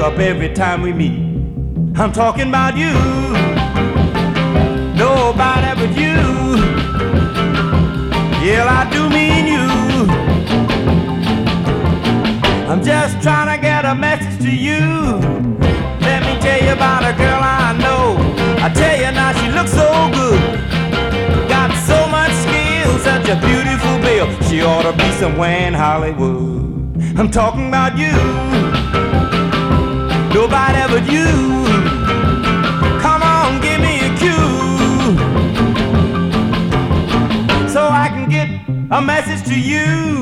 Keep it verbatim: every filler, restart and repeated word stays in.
up every time we meet. I'm talking about you, nobody but you. Yeah, I do mean you. I'm just trying to get a message to you. Let me tell you about a girl I know. I tell you now, she looks so good, got so much skill, such a beautiful bill. She ought to be somewhere in Hollywood. I'm talking about you, nobody but you. Come on, give me a cue, so I can get a message to you.